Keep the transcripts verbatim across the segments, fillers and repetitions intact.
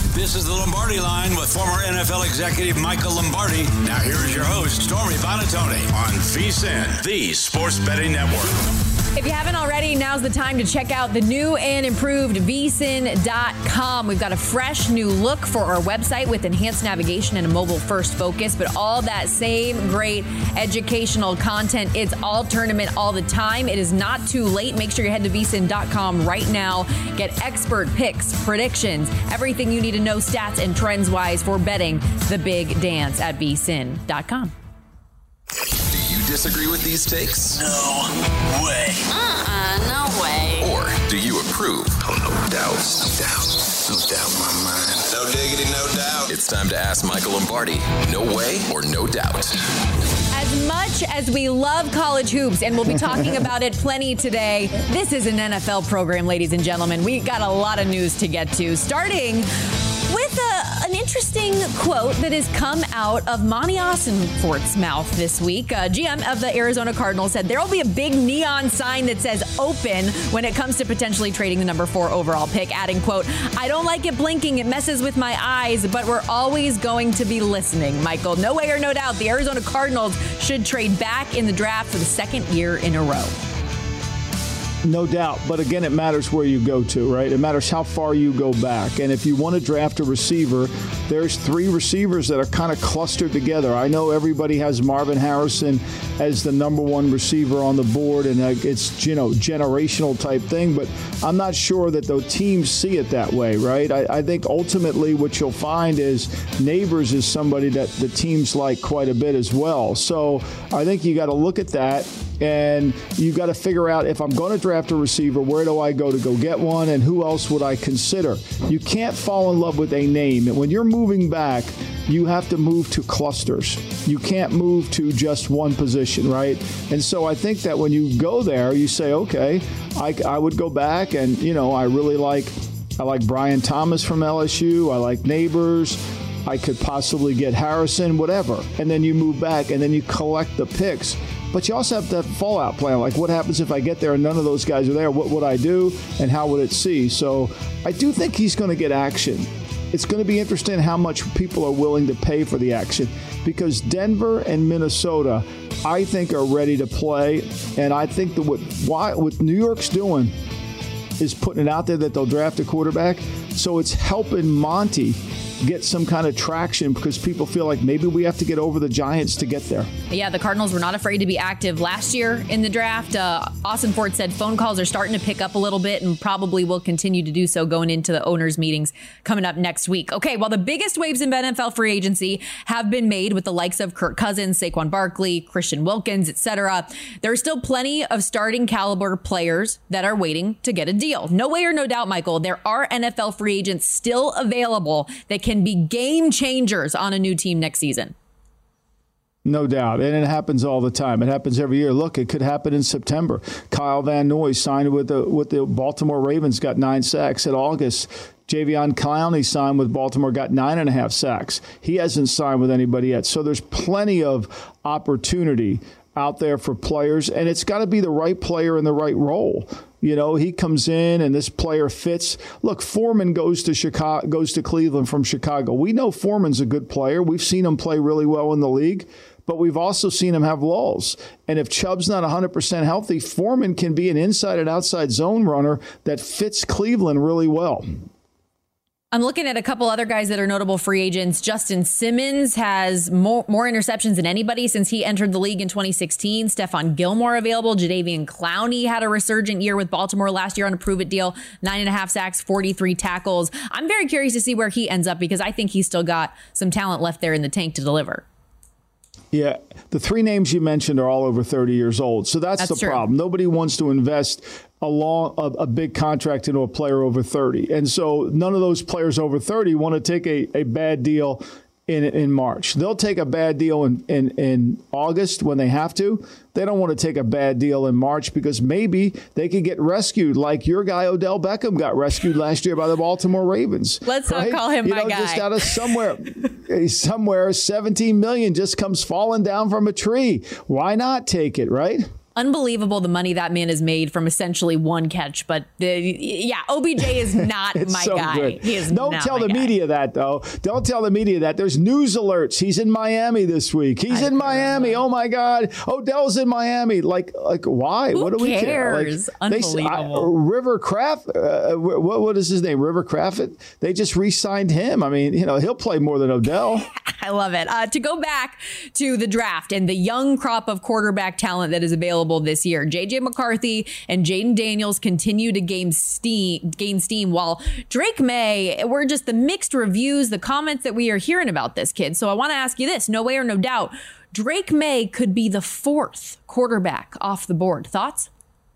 This is the Lombardi Line with former N F L executive Michael Lombardi. Now here's your host, Stormy Buonantony, on VSiN, the Sports Betting Network. If you haven't already, now's the time to check out the new and improved V S I N dot com. We've got a fresh new look for our website with enhanced navigation and a mobile-first focus, but all that same great educational content. It's all tournament all the time. It is not too late. Make sure you head to V S I N dot com right now. Get expert picks, predictions, everything you need to know stats and trends-wise for betting the big dance at V S I N dot com. Disagree with these takes? No way. Uh-uh, no way. Or do you approve? Oh, no doubt. No doubt. No doubt in my mind. No diggity, no doubt. It's time to ask Michael Lombardi. No way or no doubt. As much as we love college hoops, and we'll be talking about it plenty today, this is an N F L program, ladies and gentlemen. We got a lot of news to get to, starting with a, an interesting quote that has come out of Monty Ossenfort's mouth this week. Uh, G M of the Arizona Cardinals said there will be a big neon sign that says open when it comes to potentially trading the number four overall pick, adding, quote, I don't like it blinking. It messes with my eyes, but we're always going to be listening, Michael. No way or no doubt, the Arizona Cardinals should trade back in the draft for the second year in a row. No doubt. But again, it matters where you go to, right? It matters how far you go back. And if you want to draft a receiver, there's three receivers that are kind of clustered together. I know everybody has Marvin Harrison as the number one receiver on the board, and it's, you know, generational type thing. But I'm not sure that the teams see it that way, right? I, I think ultimately what you'll find is Neighbors is somebody that the teams like quite a bit as well. So I think you got to look at that. And you got to figure out, if I'm going to draft a receiver, where do I go to go get one, and who else would I consider? You can't fall in love with a name. And when you're moving back, you have to move to clusters. You can't move to just one position, right? And so I think that when you go there, you say, okay, I, I would go back, and, you know, I really like, I like Brian Thomas from L S U. I like Neighbors. I could possibly get Harrison, whatever. And then you move back, and then you collect the picks. But you also have to have a fallout plan. Like, what happens if I get there and none of those guys are there? What would I do, and how would it see? So I do think he's going to get action. It's going to be interesting how much people are willing to pay for the action, because Denver and Minnesota, I think, are ready to play. And I think that what, why, what New York's doing is putting it out there that they'll draft a quarterback. So it's helping Monty get some kind of traction, because people feel like maybe we have to get over the Giants to get there. Yeah, the Cardinals were not afraid to be active last year in the draft. Uh, Ossenfort said phone calls are starting to pick up a little bit and probably will continue to do so going into the owners' meetings coming up next week. Okay, well, the biggest waves in N F L free agency have been made with the likes of Kirk Cousins, Saquon Barkley, Christian Wilkins, et cetera. There are still plenty of starting caliber players that are waiting to get a deal. No way or no doubt, Michael, there are N F L free agents still available that can can be game changers on a new team next season. No doubt. And it happens all the time. It happens every year. Look, it could happen in September. Kyle Van Noy signed with the with the Baltimore Ravens, got nine sacks in August. Javion Clowney signed with Baltimore, got nine and a half sacks. He hasn't signed with anybody yet. So there's plenty of opportunity out there for players, and it's got to be the right player in the right role. You know, he comes in and this player fits. Look, Foreman goes to Chicago, goes to Cleveland from Chicago. We know Foreman's a good player. We've seen him play really well in the league, but we've also seen him have lulls. And if Chubb's not one hundred percent healthy, Foreman can be an inside and outside zone runner that fits Cleveland really well. I'm looking at a couple other guys that are notable free agents. Justin Simmons has more, more interceptions than anybody since he entered the league in twenty sixteen. Stephon Gilmore available. Jadeveon Clowney had a resurgent year with Baltimore last year on a prove-it deal. Nine and a half sacks, forty-three tackles. I'm very curious to see where he ends up, because I think he's still got some talent left there in the tank to deliver. Yeah, the three names you mentioned are all over thirty years old. So that's, that's the true. problem. Nobody wants to invest a long, a, a big contract into a player over thirty. And so none of those players over thirty want to take a, a bad deal in in March. They'll take a bad deal in, in, in August when they have to. They don't want to take a bad deal in March, because maybe they could get rescued like your guy Odell Beckham got rescued last year by the Baltimore Ravens. Let's right? not call him you my know, guy. Just out of somewhere, somewhere, seventeen million dollars just comes falling down from a tree. Why not take it, right? unbelievable the money that man has made from essentially one catch. But the, yeah, O B J is not my so guy. Good. He is Don't not tell my the guy. media that, though. Don't tell the media that. There's news alerts. He's in Miami this week. He's I in Miami. Oh my God. Odell's in Miami. Like, like why? Who what do we cares? care? Like, Unbelievable. They, I, River Kraft. Uh, what what is his name? River Kraft. They just re-signed him. I mean, you know, he'll play more than Odell. I love it. Uh, to go back to the draft and the young crop of quarterback talent that is available this year, J J McCarthy and Jaden Daniels continue to gain steam, gain steam, while Drake May, we're just the mixed reviews, the comments that we are hearing about this kid. So I want to ask you this, no way or no doubt, Drake May could be the fourth quarterback off the board. Thoughts?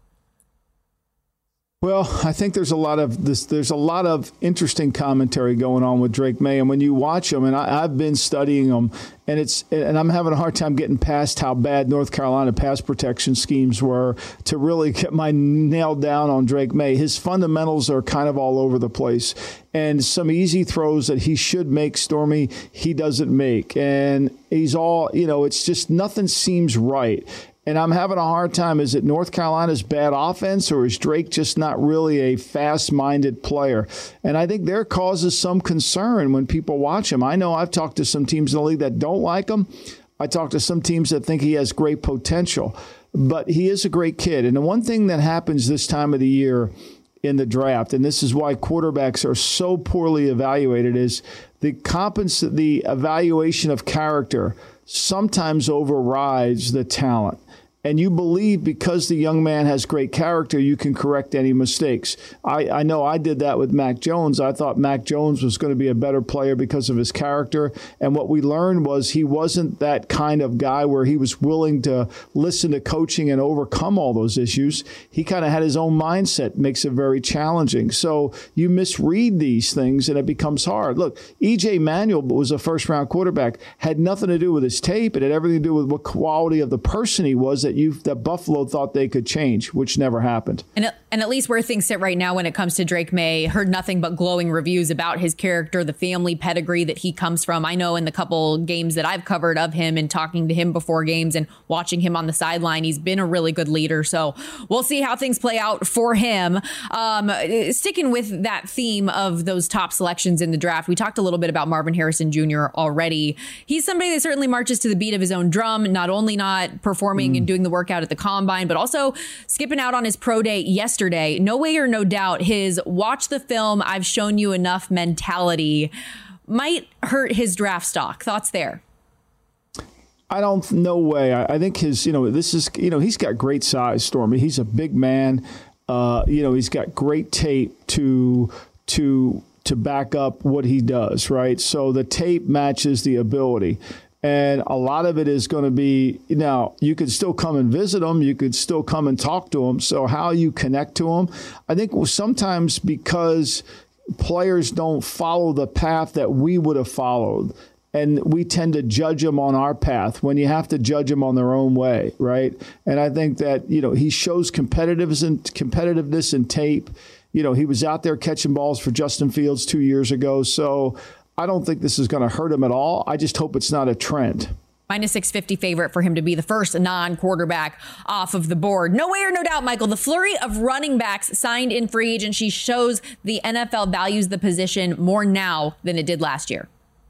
Well, I think there's a lot of this. There's a lot of interesting commentary going on with Drake May, and when you watch him, and I, I've been studying him, and it's and I'm having a hard time getting past how bad North Carolina pass protection schemes were to really get my nail down on Drake May. His fundamentals are kind of all over the place, and some easy throws that he should make, Stormy, he doesn't make, and he's all you know. It's just nothing seems right. And I'm having a hard time. Is it North Carolina's bad offense, or is Drake just not really a fast-minded player? And I think there causes some concern when people watch him. I know I've talked to some teams in the league that don't like him. I talked to some teams that think he has great potential. But he is a great kid. And the one thing that happens this time of the year in the draft, and this is why quarterbacks are so poorly evaluated, is the compens- the evaluation of character sometimes overrides the talent. And you believe because the young man has great character, you can correct any mistakes. I, I know I did that with Mac Jones. I thought Mac Jones was going to be a better player because of his character. And what we learned was he wasn't that kind of guy where he was willing to listen to coaching and overcome all those issues. He kind of had his own mindset, makes it very challenging. So you misread these things and it becomes hard. Look, E J Manuel was a first-round quarterback, had nothing to do with his tape. It had everything to do with what quality of the person he was that you that Buffalo thought they could change, which never happened. And, and at least where things sit right now when it comes to Drake May, heard nothing but glowing reviews about his character, the family pedigree that he comes from. I know in the couple games that I've covered of him and talking to him before games and watching him on the sideline, he's been a really good leader. So we'll see how things play out for him. Um, sticking with that theme of those top selections in the draft, we talked a little bit about Marvin Harrison Junior already. He's somebody that certainly marches to the beat of his own drum, not only not performing mm. and doing the workout at the combine, but also skipping out on his pro day yesterday. No way or no doubt, his watch the film, I've shown you enough mentality might hurt his draft stock. Thoughts there? I don't, no way. I, I think his, you know, this is, you know, he's got great size, Stormy. He's a big man. Uh, you know, he's got great tape to, to, to back up what he does, right? So the tape matches the ability. And a lot of it is going to be, now, you could still come and visit them. You could still come and talk to them. So how you connect to them, I think sometimes because players don't follow the path that we would have followed, and we tend to judge them on our path when you have to judge them on their own way, right? And I think that, you know, he shows competitiveness and competitiveness in tape. You know, he was out there catching balls for Justin Fields two years ago. So I don't think this is going to hurt him at all. I just hope it's not a trend. Minus six fifty favorite for him to be the first non-quarterback off of the board. No way or no doubt, Michael, the flurry of running backs signed in free agency shows the N F L values the position more now than it did last year.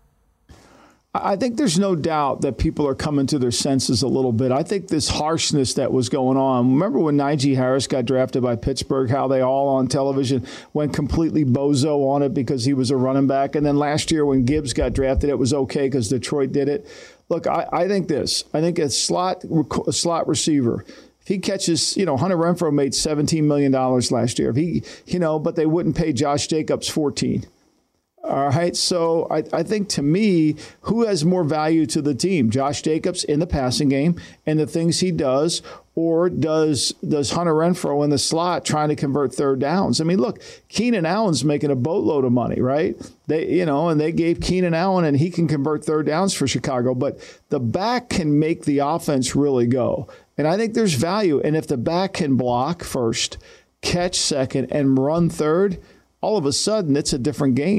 I think there's no doubt that people are coming to their senses a little bit. I think this harshness that was going on. Remember when Najee Harris got drafted by Pittsburgh, how they all on television went completely bozo on it because he was a running back. And then last year when Gibbs got drafted, it was okay because Detroit did it. Look, I, I think this. I think a slot, a slot receiver, if he catches, you know, Hunter Renfrow made seventeen million dollars last year. If he, you know, but they wouldn't pay Josh Jacobs fourteen. All right, so I, I think to me, who has more value to the team? Josh Jacobs in the passing game and the things he does, or does does Hunter Renfrow in the slot trying to convert third downs? I mean, look, Keenan Allen's making a boatload of money, right? They, you know, and they gave Keenan Allen, and he can convert third downs for Chicago, but the back can make the offense really go. And I think there's value. And if the back can block first, catch second, and run third, all of a sudden it's a different game.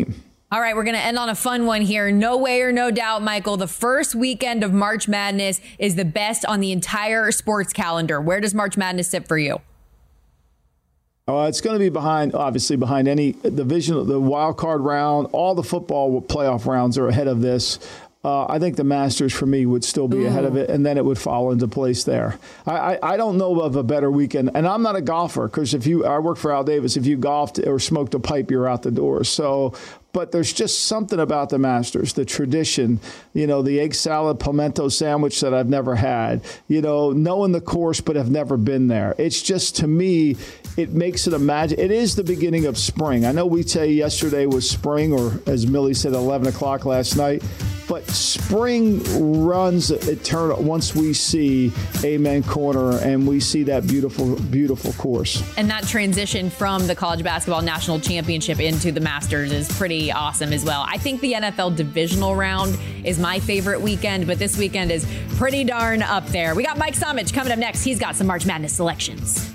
All right, we're going to end on a fun one here. No way or no doubt, Michael, the first weekend of March Madness is the best on the entire sports calendar. Where does March Madness sit for you? Uh, it's going to be behind, obviously, behind any division, the wild card round. All the football playoff rounds are ahead of this. Uh, I think the Masters, for me, would still be Ooh. ahead of it, and then it would fall into place there. I, I, I don't know of a better weekend, and I'm not a golfer, because if you, I work for Al Davis. If you golfed or smoked a pipe, you're out the door. So, but there's just something about the Masters, the tradition, you know, the egg salad pimento sandwich that I've never had, you know, knowing the course but have never been there. It's just, to me, it makes it a magic. It is the beginning of spring. I know we say yesterday was spring, or as Millie said, eleven o'clock last night. But spring runs eternal once we see Amen Corner and we see that beautiful, beautiful course. And that transition from the College Basketball National Championship into the Masters is pretty awesome as well. I think the N F L divisional round is my favorite weekend, but this weekend is pretty darn up there. We got Mike Somich coming up next. He's got some March Madness selections.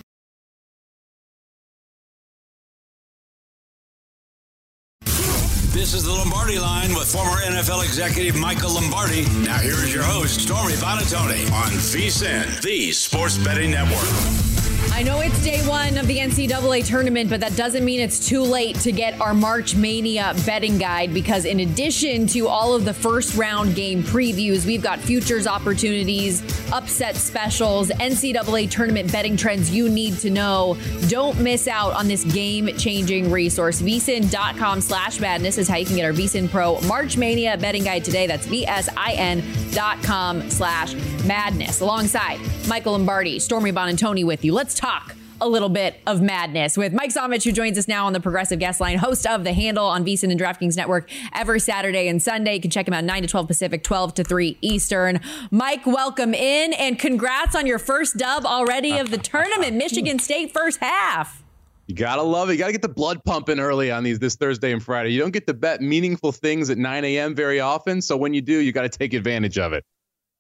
This is the Lombardi Line with former N F L executive Michael Lombardi. Now here is your host, Stormy Buonantony, on VSiN, the Sports Betting Network. I know it's day one of the N C double A tournament, but that doesn't mean it's too late to get our March Mania betting guide, because in addition to all of the first round game previews, we've got futures opportunities, upset specials, N C double A tournament betting trends you need to know. Don't miss out on this game-changing resource. VSiN.com slash madness is how you can get our VSiN Pro March Mania betting guide today. That's V-S-I-N dot com slash madness. Alongside Michael Lombardi, Stormy Buonantony with you. Let's talk a little bit of madness with Mike Somich, who joins us now on the Progressive Guest Line, host of The Handle on VSiN and DraftKings Network every Saturday and Sunday. You can check him out nine to twelve Pacific, twelve to three Eastern. Mike, welcome in, and congrats on your first dub already of the tournament. Michigan State first half. You gotta love it. You gotta get the blood pumping early on these this Thursday and Friday. You don't get to bet meaningful things at nine a.m. very often, so when you do, you got to take advantage of it.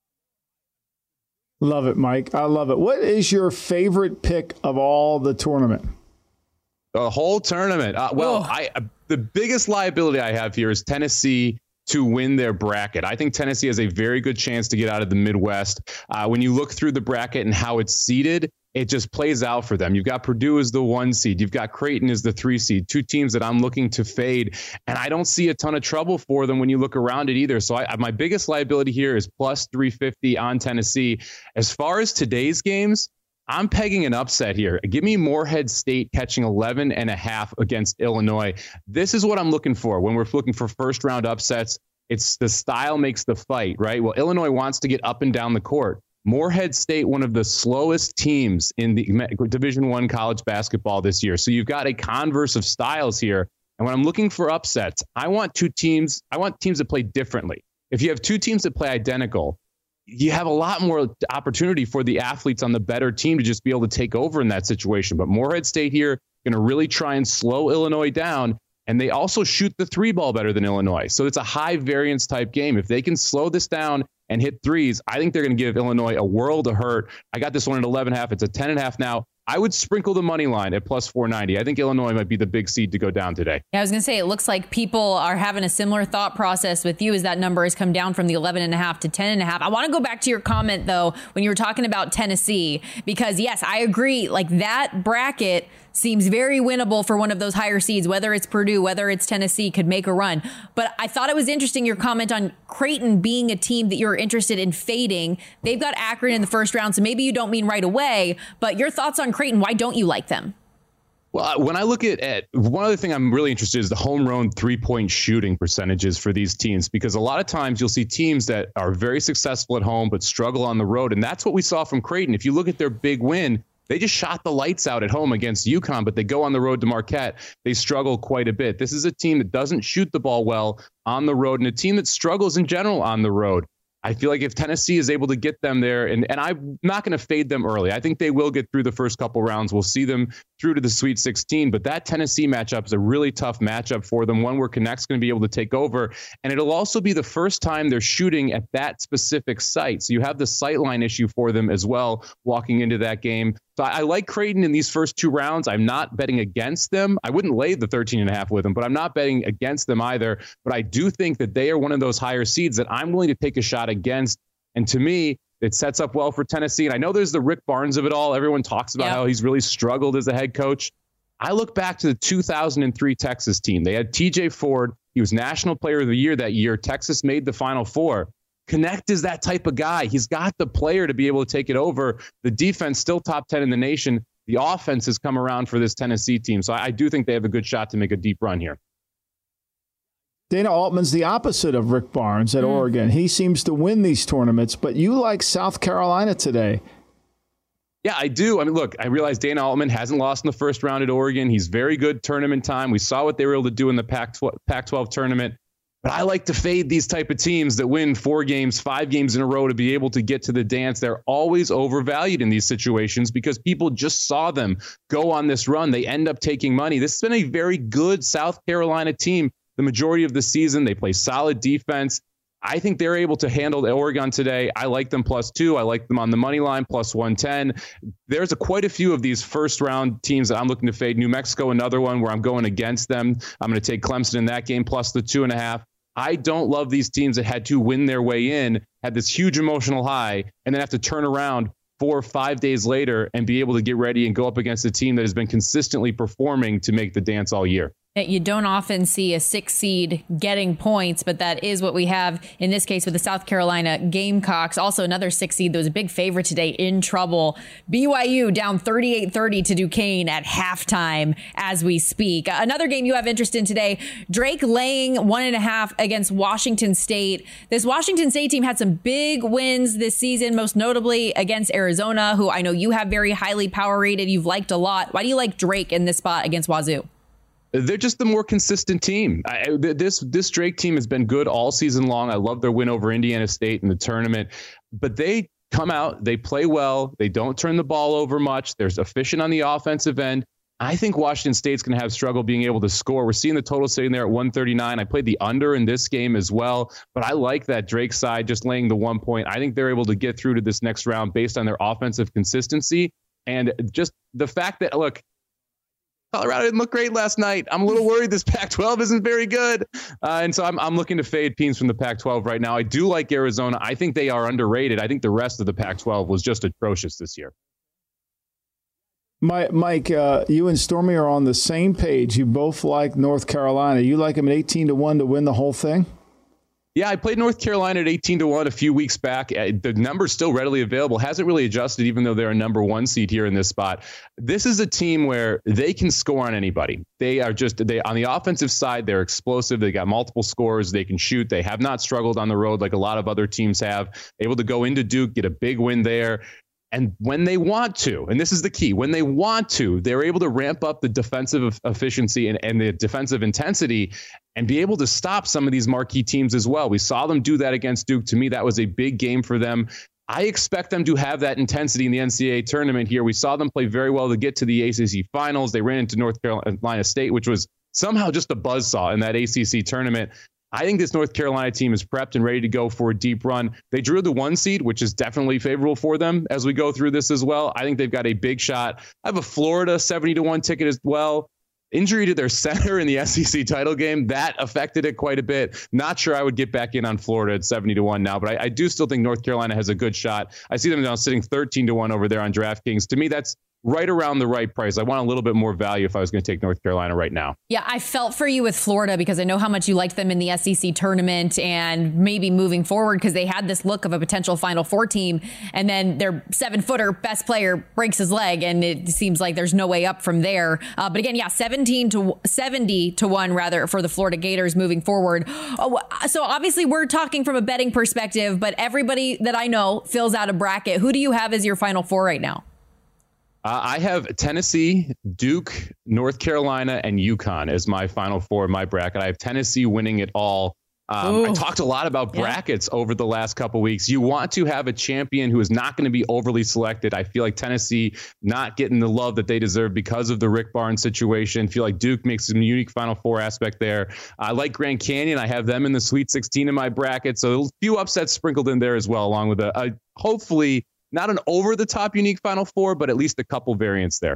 Love it, Mike. I love it. What is your favorite pick of all the tournament? The whole tournament. Uh, well, I uh, the biggest liability I have here is Tennessee to win their bracket. I think Tennessee has a very good chance to get out of the Midwest. Uh, when you look through the bracket and how it's seeded, it just plays out for them. You've got Purdue as the one seed. You've got Creighton as the three seed, two teams that I'm looking to fade. And I don't see a ton of trouble for them when you look around it either. So I, my biggest liability here is plus three fifty on Tennessee. As far as today's games, I'm pegging an upset here. Give me Morehead State catching eleven and a half against Illinois. This is what I'm looking for when we're looking for first round upsets. It's the style makes the fight, right? Well, Illinois wants to get up and down the court. Morehead State, one of the slowest teams in the Division One college basketball this year. So you've got a converse of styles here. And when I'm looking for upsets, I want two teams. I want teams that play differently. If you have two teams that play identical, you have a lot more opportunity for the athletes on the better team to just be able to take over in that situation. But Morehead State here going to really try and slow Illinois down. And they also shoot the three ball better than Illinois. So it's a high variance type game. If they can slow this down and hit threes, I think they're going to give Illinois a world of hurt. I got this one at eleven and a half. It's a ten and a half now. I would sprinkle the money line at plus four ninety. I think Illinois might be the big seed to go down today. Yeah, I was going to say, it looks like people are having a similar thought process with you as that number has come down from the eleven and a half to ten and a half. I want to go back to your comment, though, when you were talking about Tennessee, because, yes, I agree. Like, that bracket seems very winnable for one of those higher seeds, whether it's Purdue, whether it's Tennessee, could make a run. But I thought it was interesting, your comment on Creighton being a team that you're interested in fading. They've got Akron in the first round, so maybe you don't mean right away, but your thoughts on Creighton, why don't you like them? Well, when I look at it, one other thing I'm really interested in is the home run three-point shooting percentages for these teams, because a lot of times you'll see teams that are very successful at home but struggle on the road, and that's what we saw from Creighton. If you look at their big win, they just shot the lights out at home against UConn, but they go on the road to Marquette. They struggle quite a bit. This is a team that doesn't shoot the ball well on the road and a team that struggles in general on the road. I feel like if Tennessee is able to get them there, and, and I'm not going to fade them early. I think they will get through the first couple rounds. We'll see them through to the Sweet sixteen, but that Tennessee matchup is a really tough matchup for them, one where Connect's going to be able to take over, and it'll also be the first time they're shooting at that specific site. So you have the sightline issue for them as well walking into that game. So I, I like Creighton in these first two rounds. I'm not betting against them. I wouldn't lay the thirteen and a half with them, but I'm not betting against them either. But I do think that they are one of those higher seeds that I'm willing to take a shot against. And to me, it sets up well for Tennessee. And I know there's the Rick Barnes of it all. Everyone talks about yeah. how he's really struggled as a head coach. I look back to the two thousand three Texas team. They had T J Ford. He was National Player of the Year that year. Texas made the Final Four. Connect is that type of guy. He's got the player to be able to take it over. The defense still top ten in the nation. The offense has come around for this Tennessee team. So I do think they have a good shot to make a deep run here. Dana Altman's the opposite of Rick Barnes at mm. Oregon. He seems to win these tournaments, but you like South Carolina today. Yeah, I do. I mean, look, I realize Dana Altman hasn't lost in the first round at Oregon. He's very good tournament time. We saw what they were able to do in the Pac twelve tournament. But I like to fade these type of teams that win four games, five games in a row to be able to get to the dance. They're always overvalued in these situations because people just saw them go on this run. They end up taking money. This has been a very good South Carolina team the majority of the season. They play solid defense. I think they're able to handle Oregon today. I like them plus two. I like them on the money line, plus one ten. There's a, quite a few of these first round teams that I'm looking to fade. New Mexico, another one where I'm going against them. I'm going to take Clemson in that game, plus the two and a half. I don't love these teams that had to win their way in, had this huge emotional high, and then have to turn around four or five days later and be able to get ready and go up against a team that has been consistently performing to make the dance all year. You don't often see a six seed getting points, but that is what we have in this case with the South Carolina Gamecocks. Also another six seed that was a big favorite today, in trouble. B Y U down thirty-eight thirty to Duquesne at halftime as we speak. Another game you have interest in today, Drake laying one and a half against Washington State. This Washington State team had some big wins this season, most notably against Arizona, who I know you have very highly power rated. You've liked a lot. Why do you like Drake in this spot against Wazoo? They're just the more consistent team. I, this this Drake team has been good all season long. I love their win over Indiana State in the tournament. But they come out, they play well. They don't turn the ball over much. They're efficient on the offensive end. I think Washington State's going to have struggle being able to score. We're seeing the total sitting there at one thirty-nine. I played the under in this game as well. But I like that Drake side just laying the one point. I think they're able to get through to this next round based on their offensive consistency. And just the fact that, look, Colorado didn't look great last night. I'm a little worried this Pac twelve isn't very good. Uh, and so I'm, I'm looking to fade teams from the Pac twelve right now. I do like Arizona. I think they are underrated. I think the rest of the Pac twelve was just atrocious this year. My, Mike, uh, you and Stormy are on the same page. You both like North Carolina. You like them at eighteen to one to win the whole thing? Yeah, I played North Carolina at eighteen to one a few weeks back. The number's still readily available. Hasn't really adjusted, even though they're a number one seed here in this spot. This is a team where they can score on anybody. They are just, they on the offensive side, they're explosive. They got multiple scores. They can shoot. They have not struggled on the road like a lot of other teams have. Able to go into Duke, get a big win there. And when they want to, and this is the key, when they want to, they're able to ramp up the defensive efficiency and, and the defensive intensity and be able to stop some of these marquee teams as well. We saw them do that against Duke. To me, that was a big game for them. I expect them to have that intensity in the N C double A tournament here. We saw them play very well to get to the A C C finals. They ran into North Carolina State, which was somehow just a buzzsaw in that A C C tournament. I think this North Carolina team is prepped and ready to go for a deep run. They drew the one seed, which is definitely favorable for them as we go through this as well. I think they've got a big shot. I have a Florida seventy to one ticket as well. Injury to their center in the S E C title game, that affected it quite a bit. Not sure I would get back in on Florida at seventy to one now, but I, I do still think North Carolina has a good shot. I see them now sitting thirteen to one over there on DraftKings. To me, that's right around the right price. I want a little bit more value if I was going to take North Carolina right now. Yeah, I felt for you with Florida because I know how much you liked them in the S E C tournament and maybe moving forward because they had this look of a potential Final Four team. And then their seven footer best player breaks his leg and it seems like there's no way up from there. Uh, but again, yeah, seventeen to seventy to one rather for the Florida Gators moving forward. Oh, so obviously we're talking from a betting perspective, but everybody that I know fills out a bracket. Who do you have as your Final Four right now? Uh, I have Tennessee, Duke, North Carolina, and UConn as my Final Four in my bracket. I have Tennessee winning it all. Um, I talked a lot about brackets yeah. over the last couple weeks. You want to have a champion who is not going to be overly selected. I feel like Tennessee not getting the love that they deserve because of the Rick Barnes situation. I feel like Duke makes some unique Final Four aspect there. I like Grand Canyon. I have them in the Sweet sixteen in my bracket. So a few upsets sprinkled in there as well, along with a, a hopefully not an over the top unique Final Four, but at least a couple variants there.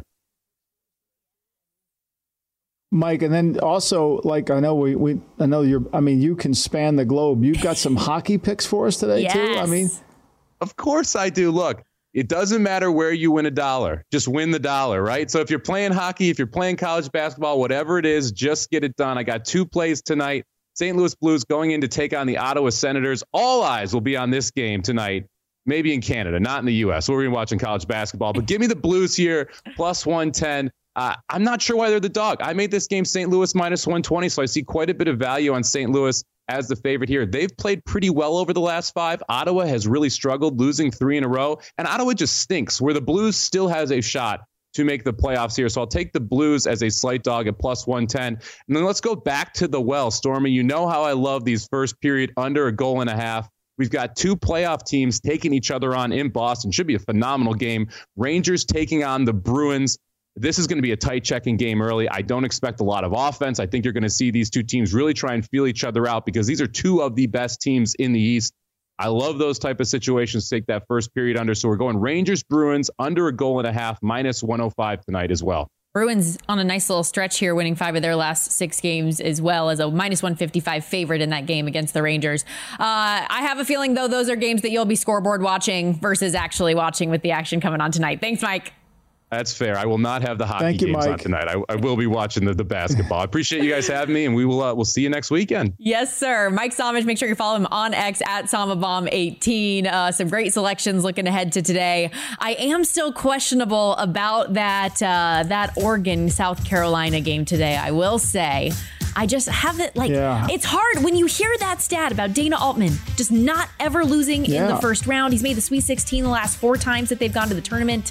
Mike, and then also, like, I know we, we I know you're, I mean, you can span the globe. You've got some hockey picks for us today, yes. too? I mean, of course I do. Look, it doesn't matter where you win a dollar. Just win the dollar, right? So if you're playing hockey, if you're playing college basketball, whatever it is, just get it done. I got two plays tonight. Saint Louis Blues going in to take on the Ottawa Senators. All eyes will be on this game tonight, maybe in Canada, not in the U S. We're going to be watching college basketball. But give me the Blues here, plus one ten. Uh, I'm not sure why they're the dog. I made this game Saint Louis minus one twenty, so I see quite a bit of value on Saint Louis as the favorite here. They've played pretty well over the last five. Ottawa has really struggled, losing three in a row. And Ottawa just stinks, where the Blues still has a shot to make the playoffs here. So I'll take the Blues as a slight dog at plus one ten. And then let's go back to the well, Stormy. You know how I love these first period under a goal and a half. We've got two playoff teams taking each other on in Boston. Should be a phenomenal game. Rangers taking on the Bruins. This is going to be a tight checking game early. I don't expect a lot of offense. I think you're going to see these two teams really try and feel each other out because these are two of the best teams in the East. I love those type of situations to take that first period under. So we're going Rangers, Bruins, under a goal and a half, minus one oh five tonight as well. Bruins on a nice little stretch here, winning five of their last six games as well as a minus one fifty-five favorite in that game against the Rangers. Uh, I have a feeling, though, those are games that you'll be scoreboard watching versus actually watching with the action coming on tonight. Thanks, Mike. That's fair. I will not have the hockey Thank you, games Mike. on tonight. I, I will be watching the, the basketball. I appreciate you guys having me, and we will uh, we'll see you next weekend. Yes, sir. Mike Somich, make sure you follow him on X at Somabomb eighteen. Uh, some great selections looking ahead to today. I am still questionable about that uh, that Oregon South Carolina game today. I will say. I just haven't, like, yeah. It's hard when you hear that stat about Dana Altman just not ever losing yeah. in the first round. He's made the Sweet sixteen the last four times that they've gone to the tournament.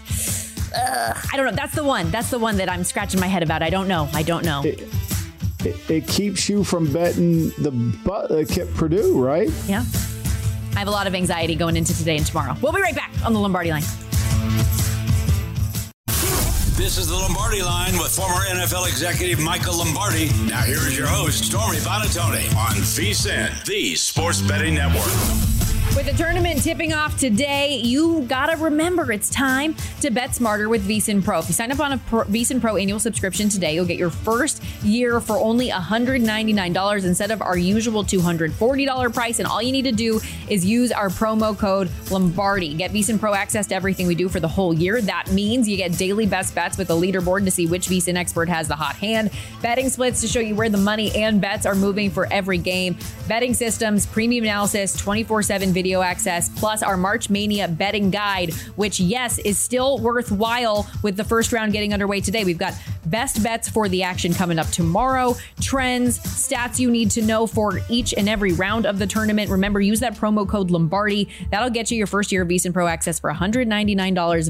Uh, I don't know. That's the one. That's the one that I'm scratching my head about. I don't know. I don't know. It, it, it keeps you from betting the uh, Purdue, right? Yeah. I have a lot of anxiety going into today and tomorrow. We'll be right back on the Lombardi Line. This is the Lombardi Line with former N F L executive Michael Lombardi. Now here is your host, Stormy Buonantony, on VSiN, the Sports Betting Network. With the tournament tipping off today, you gotta remember it's time to bet smarter with VSiN Pro. If you sign up on a Pro, VSiN Pro annual subscription today, you'll get your first year for only one hundred ninety-nine dollars instead of our usual two hundred forty dollars price. And all you need to do is use our promo code Lombardi. Get VSiN Pro access to everything we do for the whole year. That means you get daily best bets with a leaderboard to see which VSiN expert has the hot hand, betting splits to show you where the money and bets are moving for every game, betting systems, premium analysis, twenty-four seven video access, plus our March Mania betting guide, which, yes, is still worthwhile with the first round getting underway today. We've got best bets for the action coming up tomorrow, trends, stats you need to know for each and every round of the tournament. Remember, use that promo code Lombardi. That'll get you your first year of VSiN Pro access for one hundred ninety-nine dollars,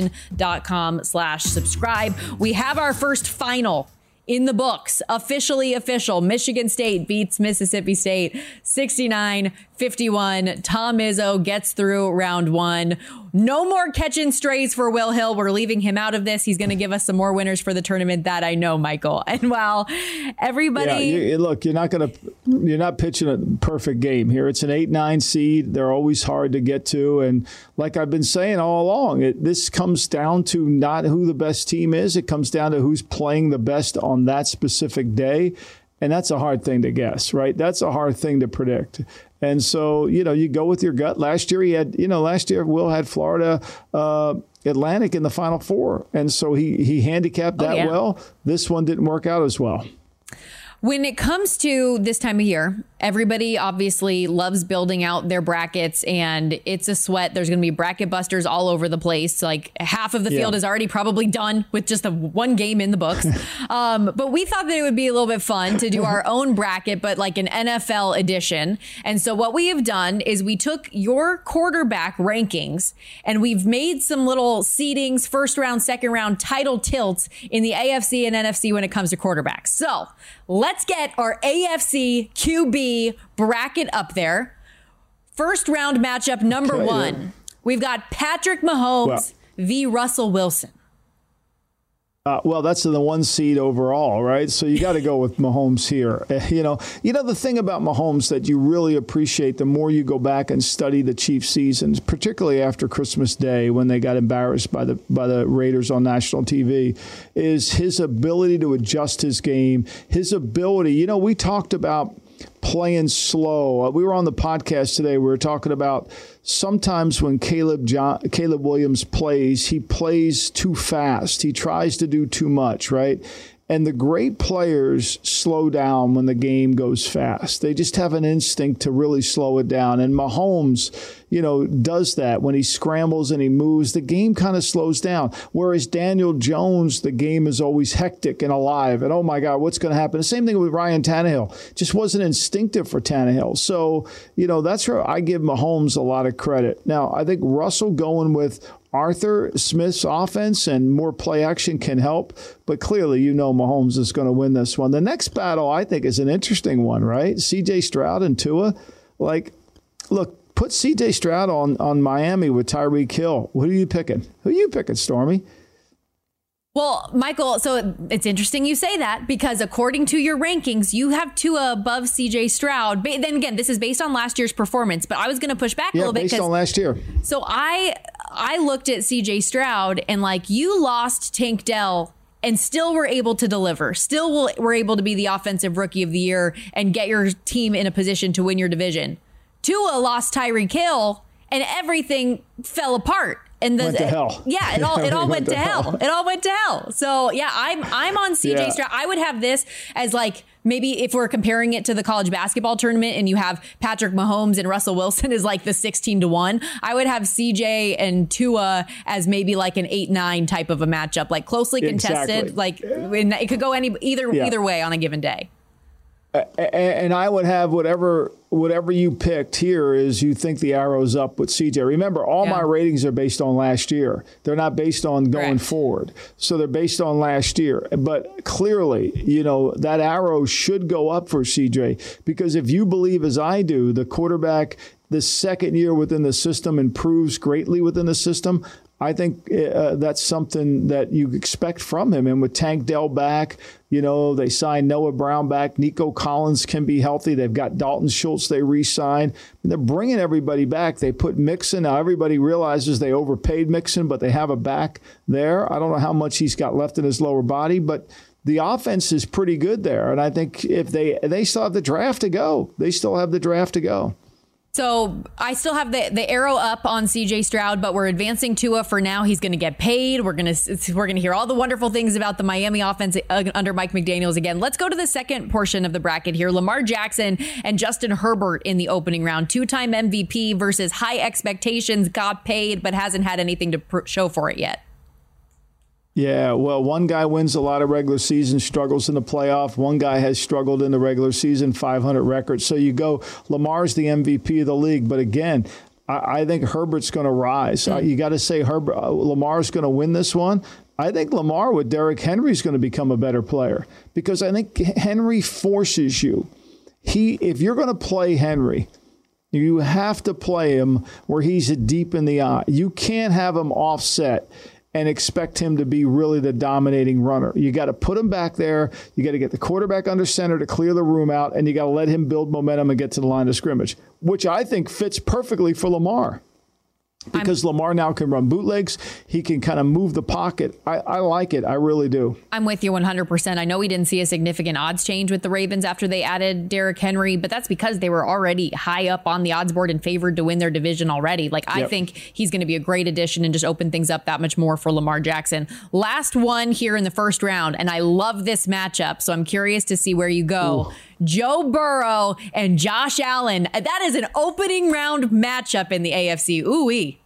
vsin.com slash subscribe. We have our first final in the books, officially official. Michigan State beats Mississippi State sixty-nine fifty-one. Tom Izzo gets through round one. No more catching strays for Will Hill. We're leaving him out of this. He's going to give us some more winners for the tournament. That I know, Michael. And while everybody, yeah, you, look, you're not going to, you're not pitching a perfect game here. It's an eight nine seed. They're always hard to get to, and like I've been saying all along, it, this comes down to not who the best team is. It comes down to who's playing the best on that specific day. And that's a hard thing to guess, right? That's a hard thing to predict. And so, you know, you go with your gut. Last year he had, you know, last year Will had Florida uh, Atlantic in the Final Four. And so he, he handicapped that oh, yeah. well. This one didn't work out as well. When it comes to this time of year, everybody obviously loves building out their brackets, and it's a sweat. There's going to be bracket busters all over the place. Like half of the yeah. field is already probably done with just the one game in the books. um, but we thought that it would be a little bit fun to do our own bracket, but like an N F L edition. And so what we have done is we took your quarterback rankings and we've made some little seedings, first round, second round title tilts in the A F C and N F C when it comes to quarterbacks. So let's get our A F C Q B bracket up there. First round matchup number okay, one. Yeah. We've got Patrick Mahomes well, v. Russell Wilson. Uh, well, that's the one seed overall, right? So you got to go with Mahomes here. Uh, you know, you know the thing about Mahomes that you really appreciate the more you go back and study the Chiefs seasons, particularly after Christmas Day when they got embarrassed by the by the Raiders on national T V, is his ability to adjust his game, his ability. You know, we talked about playing slow. We were on the podcast today. We were talking about sometimes when Caleb John, Caleb Williams plays, he plays too fast. He tries to do too much, right? And the great players slow down when the game goes fast. They just have an instinct to really slow it down. And Mahomes, you know, does that. When he scrambles and he moves, the game kind of slows down. Whereas Daniel Jones, the game is always hectic and alive. And, oh, my God, what's going to happen? The same thing with Ryan Tannehill. Just wasn't instinctive for Tannehill. So, you know, that's where I give Mahomes a lot of credit. Now, I think Russell going with Arthur Smith's offense and more play action can help, but clearly you know Mahomes is going to win this one. The next battle, I think, is an interesting one, right? C J Stroud and Tua. Like, look, put C J Stroud on, on Miami with Tyreek Hill. Who are you picking? Who are you picking, Stormy? Well, Michael, so it's interesting you say that because according to your rankings, you have Tua above C J Stroud. But then again, this is based on last year's performance, but I was going to push back yeah, a little bit. based on last year. So I I looked at C J Stroud and like you lost Tank Dell and still were able to deliver, still were able to be the offensive rookie of the year and get your team in a position to win your division. Tua lost Tyreek Hill and everything fell apart. And the, went to hell. Yeah, it all it all went, went to hell. hell. It all went to hell. So yeah, I'm I'm on C J yeah. Stroud. I would have this as like maybe if we're comparing it to the college basketball tournament and you have Patrick Mahomes and Russell Wilson is like the sixteen to one. I would have C J and Tua as maybe like an eight nine type of a matchup, like closely contested. Exactly. Like it could go any either yeah. either way on a given day. And I would have whatever whatever you picked here is you think the arrow's up with C J. Remember, all yeah. my ratings are based on last year. They're not based on going Correct. forward. So they're based on last year. But clearly, you know, that arrow should go up for C J because if you believe, as I do, the quarterback, the second year within the system improves greatly within the system, I think uh, that's something that you expect from him. And with Tank Dell back, you know, they signed Noah Brown back. Nico Collins can be healthy. They've got Dalton Schultz they re-signed. They're bringing everybody back. They put Mixon. Now, everybody realizes they overpaid Mixon, but they have a back there. I don't know how much he's got left in his lower body, but the offense is pretty good there. And I think if they they still have the draft to go. They still have the draft to go. So I still have the, the arrow up on C J Stroud, but we're advancing Tua for now. He's going to get paid. We're going to we're going to hear all the wonderful things about the Miami offense under Mike McDaniels again. Let's go to the second portion of the bracket here. Lamar Jackson and Justin Herbert in the opening round. Two-time M V P versus high expectations, got paid, but hasn't had anything to pr- show for it yet. Yeah, well, one guy wins a lot of regular season, struggles in the playoff. One guy has struggled in the regular season, five hundred records. So you go, Lamar's the M V P of the league. But again, I, I think Herbert's going to rise. Mm. Uh, you got to say Herbert, uh, Lamar's going to win this one. I think Lamar with Derrick Henry is going to become a better player because I think Henry forces you. He, if you're going to play Henry, you have to play him where he's deep in the eye. You can't have him offset and expect him to be really the dominating runner. You got to put him back there. You got to get the quarterback under center to clear the room out, and you got to let him build momentum and get to the line of scrimmage, which I think fits perfectly for Lamar. Because I'm, Lamar now can run bootlegs. He can kind of move the pocket. I, I like it. I really do. I'm with you one hundred percent. I know we didn't see a significant odds change with the Ravens after they added Derrick Henry, but that's because they were already high up on the odds board and favored to win their division already. Like, I yep. think he's going to be a great addition and just open things up that much more for Lamar Jackson. Last one here in the first round, and I love this matchup, so I'm curious to see where you go. Ooh. Joe Burrow and Josh Allen. That is an opening round matchup in the A F C. Ooh-wee.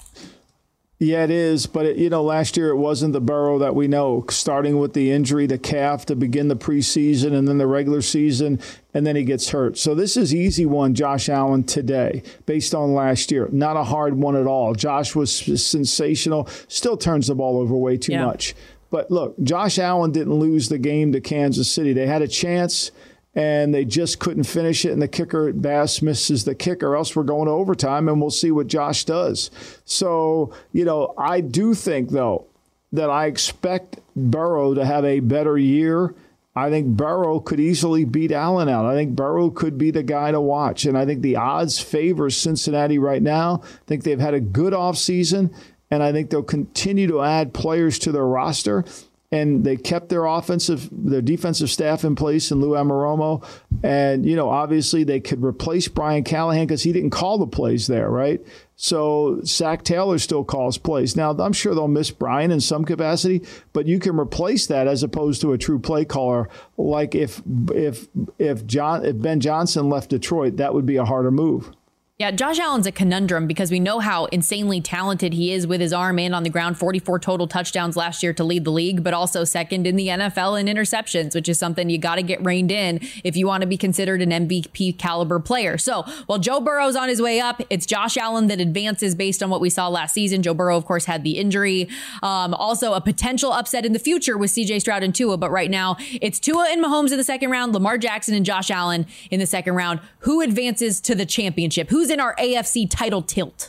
Yeah, it is. But, it, you know, last year it wasn't the Burrow that we know, starting with the injury to calf to begin the preseason and then the regular season, and then he gets hurt. So this is easy one, Josh Allen, today, based on last year. Not a hard one at all. Josh was sensational, still turns the ball over way too yeah. much. But, look, Josh Allen didn't lose the game to Kansas City. They had a chance, and they just couldn't finish it, and the kicker, Bass, misses the kick, or else we're going to overtime, and we'll see what Josh does. So, you know, I do think, though, that I expect Burrow to have a better year. I think Burrow could easily beat Allen out. I think Burrow could be the guy to watch. And I think the odds favor Cincinnati right now. I think they've had a good offseason, and I think they'll continue to add players to their roster. And they kept their offensive, their defensive staff in place in Lou Anarumo. And, you know, obviously they could replace Brian Callahan because he didn't call the plays there, right? So Zach Taylor still calls plays. Now, I'm sure they'll miss Brian in some capacity, but you can replace that as opposed to a true play caller. Like if if if John if Ben Johnson left Detroit, that would be a harder move. Yeah, Josh Allen's a conundrum because we know how insanely talented he is with his arm and on the ground. forty-four total touchdowns last year to lead the league, but also second in the N F L in interceptions, which is something you got to get reined in if you want to be considered an M V P caliber player. So while Joe Burrow's on his way up, it's Josh Allen that advances based on what we saw last season. Joe Burrow, of course, had the injury. Um, also, a potential upset in the future with C J Stroud and Tua, but right now it's Tua and Mahomes in the second round, Lamar Jackson and Josh Allen in the second round. Who advances to the championship? Who's in our A F C title tilt?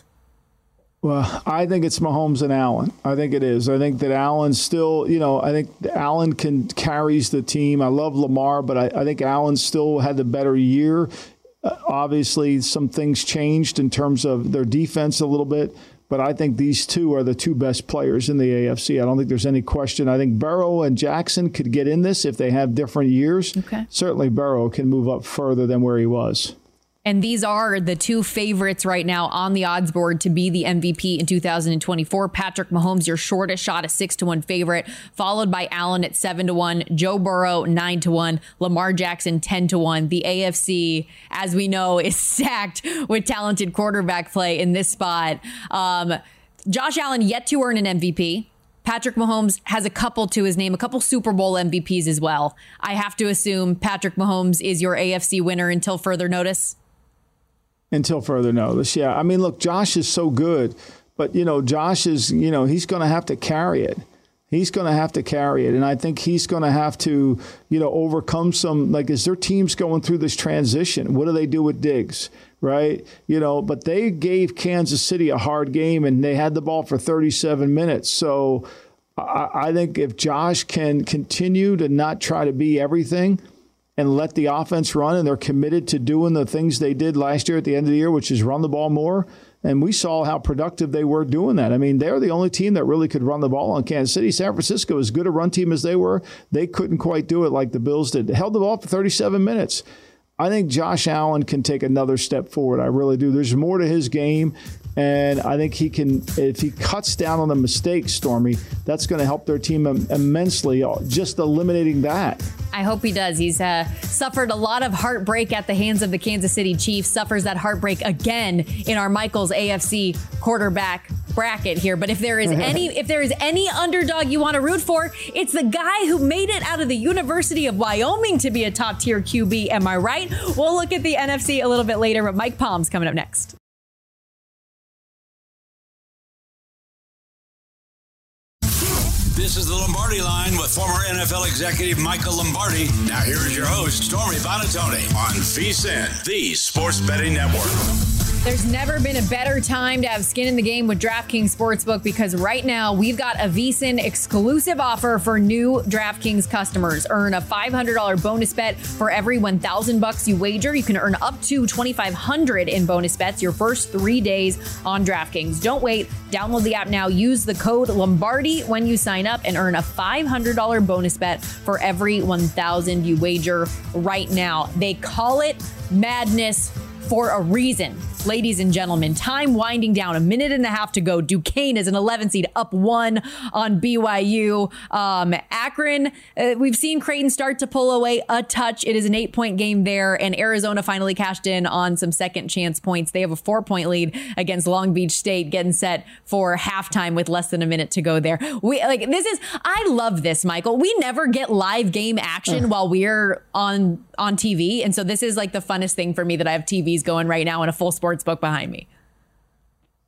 Well, I think it's Mahomes and Allen. I think it is. I think that Allen still, you know, I think Allen can carries the team. I love Lamar, but I, I think Allen still had the better year. Uh, obviously, some things changed in terms of their defense a little bit, but I think these two are the two best players in the A F C. I don't think there's any question. I think Burrow and Jackson could get in this if they have different years. Okay. Certainly Burrow can move up further than where he was. And these are the two favorites right now on the odds board to be the M V P in two thousand twenty-four. Patrick Mahomes, your shortest shot, a six to one favorite, followed by Allen at seven to one, Joe Burrow nine to one, Lamar Jackson ten to one. The A F C, as we know, is stacked with talented quarterback play in this spot. Um, Josh Allen yet to earn an M V P. Patrick Mahomes has a couple to his name, a couple Super Bowl M V Ps as well. I have to assume Patrick Mahomes is your A F C winner until further notice. Until further notice, yeah. I mean, look, Josh is so good, but, you know, Josh is, you know, he's going to have to carry it. He's going to have to carry it. And I think he's going to have to, you know, overcome some, like, as their team's going through this transition, what do they do with Diggs, right? You know, but they gave Kansas City a hard game, and they had the ball for thirty-seven minutes. So I, I think if Josh can continue to not try to be everything, and let the offense run, and they're committed to doing the things they did last year at the end of the year, which is run the ball more. And we saw how productive they were doing that. I mean, they're the only team that really could run the ball on Kansas City. San Francisco, as good a run team as they were, they couldn't quite do it like the Bills did. They held the ball for thirty-seven minutes. I think Josh Allen can take another step forward. I really do. There's more to his game. And I think he can, if he cuts down on the mistakes, Stormy, that's going to help their team immensely, just eliminating that. I hope he does. He's uh, suffered a lot of heartbreak at the hands of the Kansas City Chiefs, suffers that heartbreak again in our Michael's A F C quarterback bracket here. But if there is any if there is any underdog you want to root for, it's the guy who made it out of the University of Wyoming to be a top tier Q B. Am I right? We'll look at the N F C a little bit later, but Mike Palm's coming up next. This is the Lombardi Line with former N F L executive Michael Lombardi. Now here is your host, Stormy Buonantony, on VSiN, the Sports Betting Network. There's never been a better time to have skin in the game with DraftKings Sportsbook, because right now we've got a VSiN exclusive offer for new DraftKings customers. Earn a five hundred dollars bonus bet for every one thousand bucks you wager. You can earn up to twenty-five hundred dollars in bonus bets your first three days on DraftKings. Don't wait. Download the app now. Use the code Lombardi when you sign up and earn a five hundred dollars bonus bet for every one thousand you wager right now. They call it madness for a reason. Ladies and gentlemen, time winding down, a minute and a half to go. Duquesne is an eleven seed, up one on B Y U. Um, Akron, uh, we've seen Creighton start to pull away a touch. It is an eight-point game there, and Arizona finally cashed in on some second chance points. They have a four-point lead against Long Beach State, getting set for halftime with less than a minute to go there. We like this is. I love this, Michael. We never get live game action uh. while we're on on T V, and so this is like the funnest thing for me that I have T Vs going right now and a full sports book behind me.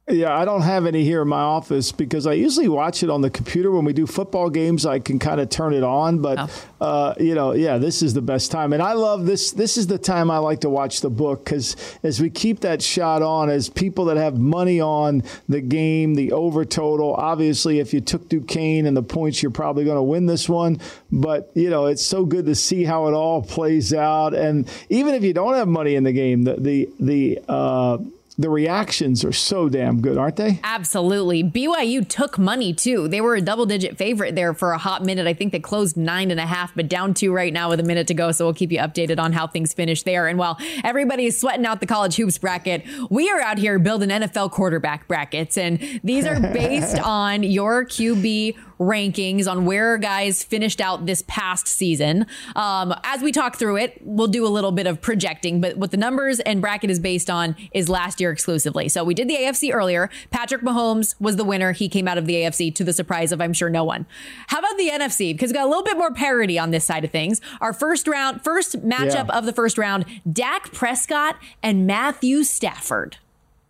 Yeah, I don't have any here in my office because I usually watch it on the computer. When we do football games, I can kind of turn it on. But, oh. uh, you know, yeah, this is the best time. And I love this. This is the time I like to watch the book because as we keep that shot on, as people that have money on the game, the over total, obviously, if you took Duquesne and the points, you're probably going to win this one. But, you know, it's so good to see how it all plays out. And even if you don't have money in the game, the, the, the, uh, the reactions are so damn good, aren't they? Absolutely. B Y U took money, too. They were a double-digit favorite there for a hot minute. I think they closed nine and a half, but down two right now with a minute to go. So we'll keep you updated on how things finish there. And while everybody is sweating out the college hoops bracket, we are out here building N F L quarterback brackets. And these are based on your Q B rankings on where guys finished out this past season. Um, as we talk through it, we'll do a little bit of projecting, but what the numbers and bracket is based on is last year exclusively. So we did the A F C earlier. Patrick Mahomes was the winner. He came out of the A F C to the surprise of, I'm sure, no one. How about the N F C? Because we got a little bit more parity on this side of things. Our first round, first matchup yeah. of the first round, Dak Prescott and Matthew Stafford.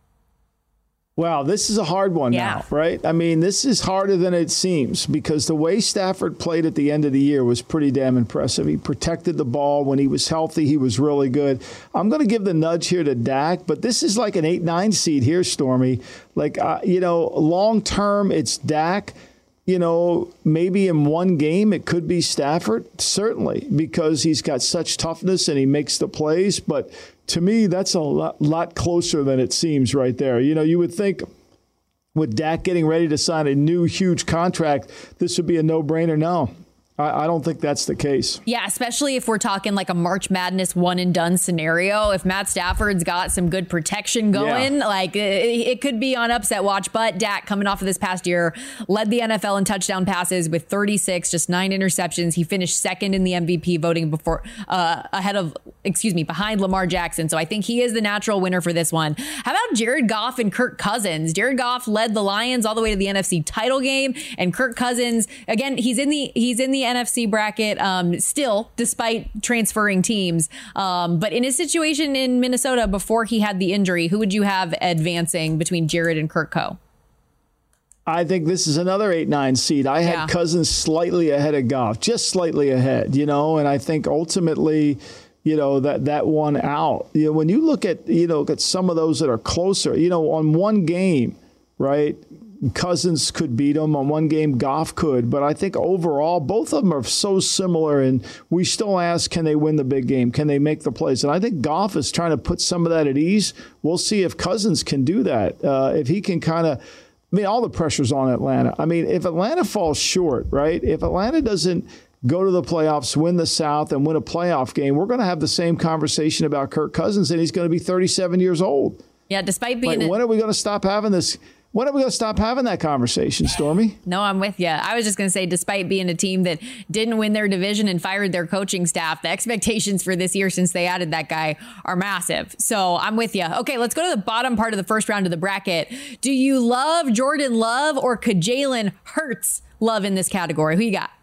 Wow, this is a hard one yeah. now, right? I mean, this is harder than it seems because the way Stafford played at the end of the year was pretty damn impressive. He protected the ball. When he was healthy, he was really good. I'm going to give the nudge here to Dak, but this is like an eight nine seed here, Stormy. Like, uh, you know, long term, it's Dak. You know, maybe in one game it could be Stafford, certainly, because he's got such toughness and he makes the plays. But to me, that's a lot, lot closer than it seems right there. You know, you would think with Dak getting ready to sign a new huge contract, this would be a no-brainer. No. I don't think that's the case. Yeah, especially if we're talking like a March Madness one and done scenario. If Matt Stafford's got some good protection going, yeah. like it, it could be on upset watch. But Dak, coming off of this past year, led the N F L in touchdown passes with thirty-six, just nine interceptions. He finished second in the M V P voting before uh, ahead of, excuse me, behind Lamar Jackson. So I think he is the natural winner for this one. How about Jared Goff and Kirk Cousins? Jared Goff led the Lions all the way to the N F C title game, and Kirk Cousins, again, he's in the he's in the N F C bracket um, still, despite transferring teams. Um, but in his situation in Minnesota before he had the injury, who would you have advancing between Jared and Kirk Co? I think this is another eight nine seed. I had yeah. Cousins slightly ahead of Goff, just slightly ahead, you know, and I think ultimately, you know, that, that one out. You know, when you look at, you know, at some of those that are closer, you know, on one game, right, Cousins could beat him. On one game, Goff could. But I think overall, both of them are so similar. And we still ask, can they win the big game? Can they make the plays? And I think Goff is trying to put some of that at ease. We'll see if Cousins can do that. Uh, if he can kind of, I mean, all the pressure's on Atlanta. I mean, if Atlanta falls short, right? If Atlanta doesn't go to the playoffs, win the South, and win a playoff game, we're going to have the same conversation about Kirk Cousins, and he's going to be thirty-seven years old. Yeah, despite being... Like, when are we going to stop having this... When are we going to stop having that conversation, Stormy? No, I'm with you. I was just going to say, despite being a team that didn't win their division and fired their coaching staff, the expectations for this year since they added that guy are massive. So I'm with you. Okay, let's go to the bottom part of the first round of the bracket. Do you love Jordan Love, or could Jalen Hurts love in this category? Who you got?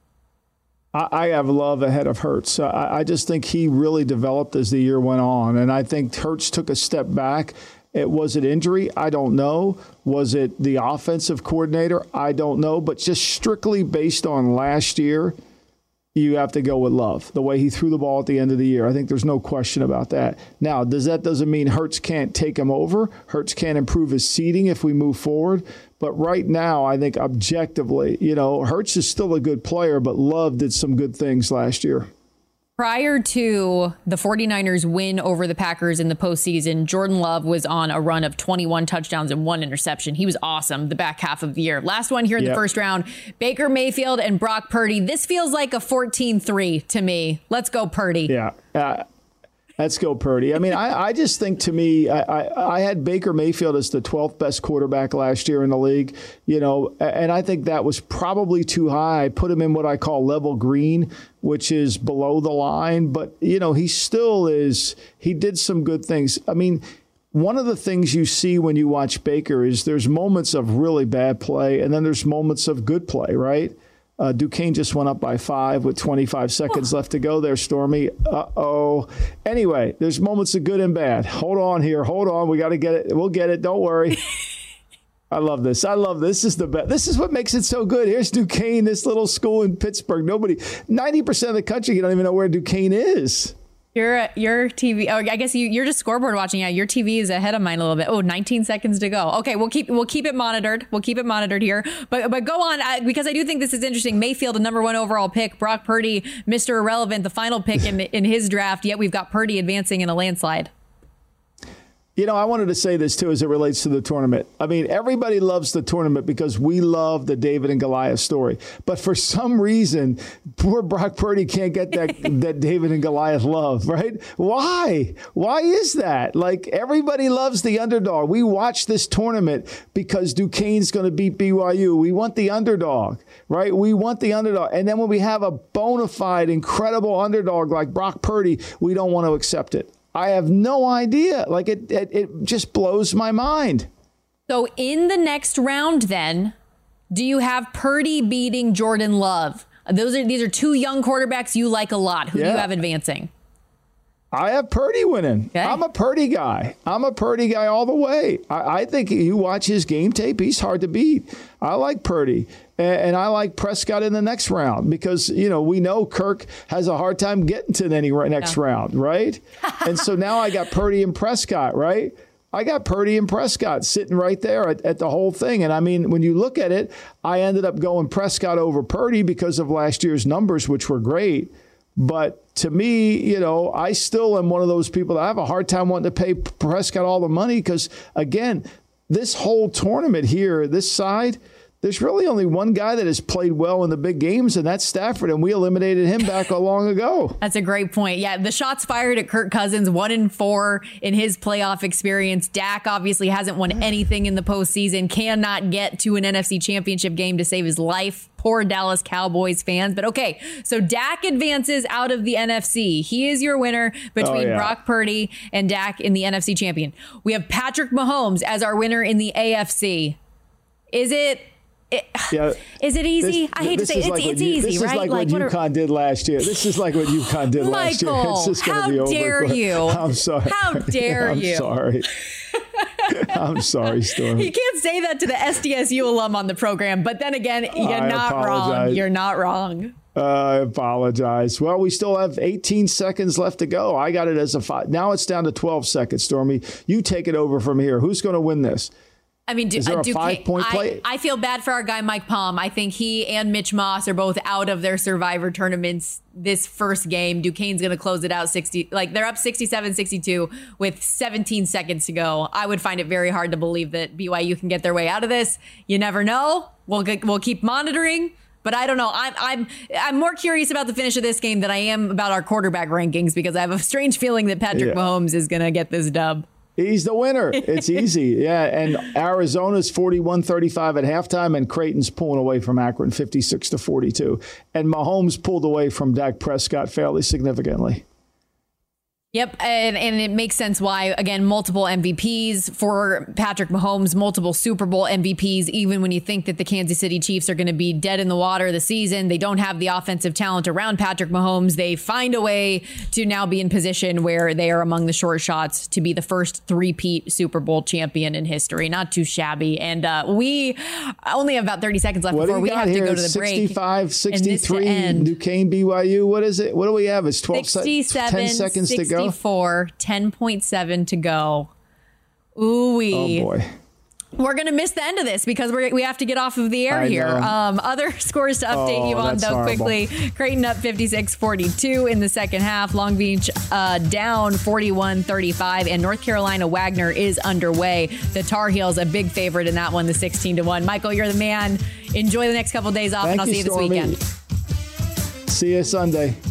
I have Love ahead of Hurts. I just think he really developed as the year went on. And I think Hurts took a step back. It, was it injury? I don't know. Was it the offensive coordinator? I don't know. But just strictly based on last year, you have to go with Love, the way he threw the ball at the end of the year. I think there's no question about that. Now, does that doesn't mean Hurts can't take him over? Hurts can't improve his seeding if we move forward. But right now, I think objectively, you know, Hurts is still a good player, but Love did some good things last year. Prior to the 49ers win over the Packers in the postseason, Jordan Love was on a run of twenty-one touchdowns and one interception. He was awesome the back half of the year. Last one here in yep. the first round, Baker Mayfield and Brock Purdy. This feels like a fourteen three to me. Let's go Purdy. Yeah. Uh, Let's go, Purdy. I mean, I, I just think to me, I, I, I had Baker Mayfield as the twelfth best quarterback last year in the league, you know, and I think that was probably too high. I put him in what I call level green, which is below the line. But, you know, he still is, he did some good things. I mean, one of the things you see when you watch Baker is there's moments of really bad play, and then there's moments of good play, right? Uh, Duquesne just went up by five with twenty-five seconds left to go there, Stormy. Uh-oh. Anyway, there's moments of good and bad. Hold on here. Hold on. We got to get it. We'll get it. Don't worry. I love this. I love this. This is the best. This is what makes it so good. Here's Duquesne, this little school in Pittsburgh. Nobody, ninety percent of the country, you don't even know where Duquesne is. Your your T V. Oh, I guess you, you're just scoreboard watching. Yeah, your T V is ahead of mine a little bit. Oh, nineteen seconds to go. Okay, we'll keep we'll keep it monitored. We'll keep it monitored here. But but go on I, because I do think this is interesting. Mayfield, a number one overall pick. Brock Purdy, Mister Irrelevant, the final pick in in his draft. Yet we've got Purdy advancing in a landslide. You know, I wanted to say this, too, as it relates to the tournament. I mean, everybody loves the tournament because we love the David and Goliath story. But for some reason, poor Brock Purdy can't get that, that David and Goliath love, right? Why? Why is that? Like, everybody loves the underdog. We watch this tournament because Duquesne's going to beat B Y U. We want the underdog, right? We want the underdog. And then when we have a bona fide, incredible underdog like Brock Purdy, we don't want to accept it. I have no idea. Like, it, it, it just blows my mind. So in the next round, then, do you have Purdy beating Jordan Love? Those are these are two young quarterbacks you like a lot. Who yeah. do you have advancing? I have Purdy winning. Okay. I'm a Purdy guy. I'm a Purdy guy all the way. I, I think you watch his game tape, he's hard to beat. I like Purdy. And, and I like Prescott in the next round because, you know, we know Kirk has a hard time getting to any next yeah. round, right? And so now I got Purdy and Prescott, right? I got Purdy and Prescott sitting right there at, at the whole thing. And I mean, when you look at it, I ended up going Prescott over Purdy because of last year's numbers, which were great. But to me, you know, I still am one of those people that I have a hard time wanting to pay Prescott all the money because, again, this whole tournament here, this side, there's really only one guy that has played well in the big games, and that's Stafford, and we eliminated him back long ago. That's a great point. Yeah, the shots fired at Kirk Cousins, one in four in his playoff experience. Dak obviously hasn't won anything in the postseason, cannot get to an N F C Championship game to save his life. Poor Dallas Cowboys fans. But okay, so Dak advances out of the N F C. He is your winner between oh, yeah. Brock Purdy and Dak in the N F C champion. We have Patrick Mahomes as our winner in the A F C. Is it... It, yeah, is it easy? This, I hate to say it. Like it's, it's you, easy, this right? This is like, like what UConn are, did last year. This is like what UConn did Michael, last year. It's just going to be over. How dare you? I'm sorry. How dare I'm you? I'm sorry. I'm sorry, Stormy. You can't say that to the S D S U alum on the program, but then again, you're I not apologize. wrong. You're not wrong. Uh, I apologize. Well, we still have eighteen seconds left to go. I got it as a five. Now it's down to twelve seconds, Stormy. You take it over from here. Who's going to win this? I mean, do, is there a Duquesne, five-point play? I, I feel bad for our guy, Mike Palm. I think he and Mitch Moss are both out of their Survivor tournaments this first game. Duquesne's going to close it out sixty. Like, they're up sixty-seven sixty-two with seventeen seconds to go. I would find it very hard to believe that B Y U can get their way out of this. You never know. We'll we'll keep monitoring. But I don't know. I'm I'm I'm more curious about the finish of this game than I am about our quarterback rankings because I have a strange feeling that Patrick yeah. Mahomes is going to get this dub. He's the winner. It's easy. Yeah. And Arizona's forty-one thirty-five at halftime, and Creighton's pulling away from Akron fifty-six to forty-two. And Mahomes pulled away from Dak Prescott fairly significantly. Yep, and, and it makes sense why, again, multiple M V Ps for Patrick Mahomes, multiple Super Bowl M V Ps, even when you think that the Kansas City Chiefs are going to be dead in the water this season. They don't have the offensive talent around Patrick Mahomes. They find a way to now be in position where they are among the short shots to be the first three-peat Super Bowl champion in history. Not too shabby. And uh, we only have about thirty seconds left what before we have here? to go to the sixty-five, break. sixty-three, Duquesne, B Y U. What is it? What do we have? It's twelve sixty-seven, ten seconds to go. sixty-four, ten point seven to go. Ooh-wee. Oh, boy. We're going to miss the end of this because we we have to get off of the air I here. know. Um, other scores to update oh, you on, though, horrible. quickly. Creighton up fifty-six forty-two in the second half. Long Beach uh, down forty-one thirty-five. And North Carolina Wagner is underway. The Tar Heels, a big favorite in that one, the sixteen to one. Michael, you're the man. Enjoy the next couple of days off, Thank and I'll you, see you Stormy. this weekend. See you Sunday.